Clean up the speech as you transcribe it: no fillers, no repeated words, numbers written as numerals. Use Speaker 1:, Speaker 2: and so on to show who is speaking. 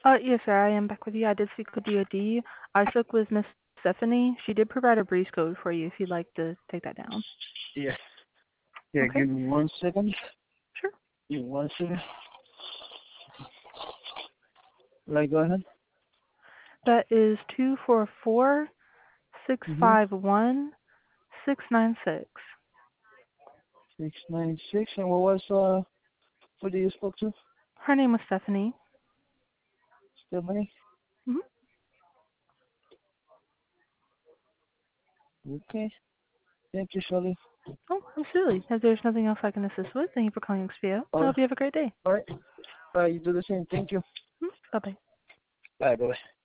Speaker 1: Yes, sir. I am back with you. I did speak with DOD. I spoke with Miss Stephanie. She did provide a breeze code for you if you'd like to take that down.
Speaker 2: Yeah. Yeah,
Speaker 1: Okay.
Speaker 2: give me 1 second.
Speaker 1: Sure.
Speaker 2: Give me 1 second. Like, go ahead.
Speaker 1: That is 244
Speaker 2: Mm-hmm.
Speaker 1: 651 696.
Speaker 2: 696. And what was, who did you spoke to?
Speaker 1: Her name was Stephanie.
Speaker 2: Stephanie?
Speaker 1: Mm-hmm.
Speaker 2: Okay. Thank you, Shirley.
Speaker 1: Oh, absolutely. If there's nothing else I can assist with, thank you for calling XPO. I
Speaker 2: All
Speaker 1: hope you have a great day.
Speaker 2: right. You do the same. Thank you.
Speaker 1: Bye-bye.
Speaker 2: Bye, bye.